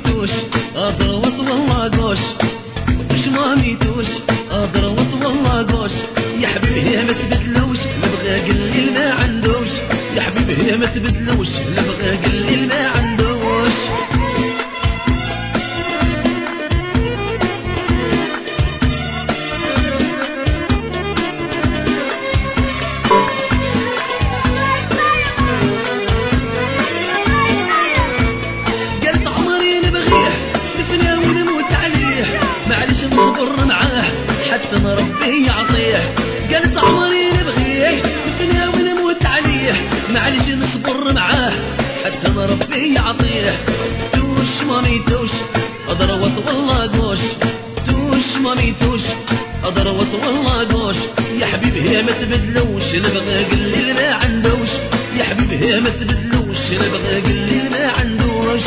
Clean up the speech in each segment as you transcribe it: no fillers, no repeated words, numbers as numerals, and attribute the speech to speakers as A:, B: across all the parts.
A: ميتوش اضروط والله قوش وش ما ميتوش اضروط والله قوش يا حبيبي ما تبدلوش نبغى قليل ما عندوش يا حبيبي ما تبدلوش نبغى قليل ما عندوش معلش نصبر معاه حتى ربي يعطيه قالت عمري نبغيه نفنى ونموت عليه معلش نصبر معاه حتى ربي يعطيه توش ما ميتوش اضروط والله قوش توش ما ميتوش اضروط والله قوش يا حبيبي ما تبدلوش نبغى قليل ما عندوش يا حبيبي ما تبدلوش نبغى قليل ما عندوش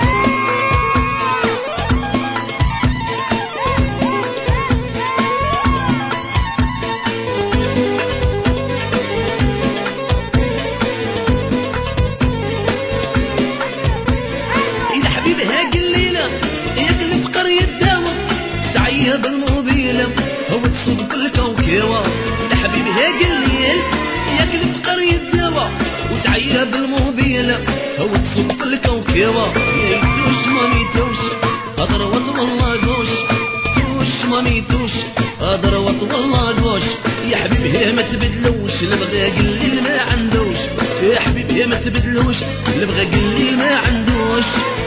A: بالموبيل هو تصب بالكوكيوة لحبيبي يا قليل ياكل بقرية الدواء وتعيا بالموبيل هو تصب بالكوكيوة يتوش ما ميتوش اضروط والله قوش توش ما ميتوش اضروط والله قوش يا حبيبي ما تبدلوش نبغى قليل ما عندوش يا حبيبي ما تبدلوش نبغى قليل ما عندوش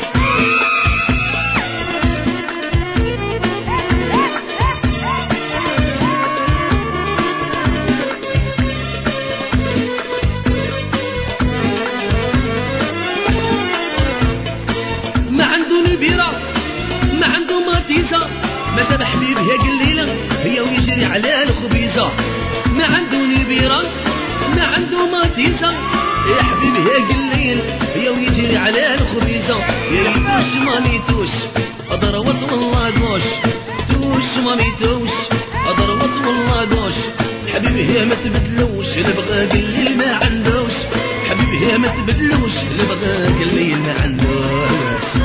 A: ما تبع حبيبه يا قليلة هي ويجري على الخبيزة ما عنده نبيرة ما عنده ماتيسة يا حبيبي يا قليل هي ويجري على الخبيزة يا توش ما ميتوش اضروط والله قوش توش ما ميتوش اضروط والله قوش حبيبي هي ما تبدلوش نبغى قليل ما عندوش حبيبي هي ما تبدلوش نبغى قليل ما عندوش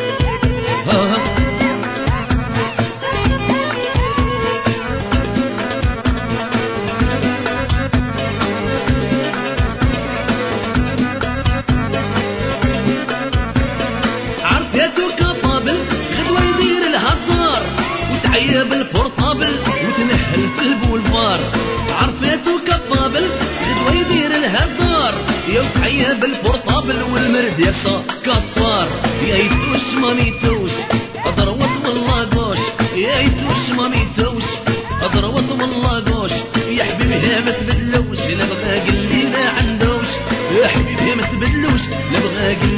A: بالبورطابل وتنحل في البولفار عرفيتو كطابل غدوة يدير الهزار يا وتحيا بالبورطابل والمرد يسا كفار يا يتوش ما ميتوش اضروط والله قوش يا يتوش ما ميتوش اضروط والله قوش يا حبيبي ما تبدلوش نبغى قليل ما عندوش يا حبيبي ما تبدلوش نبغى قليل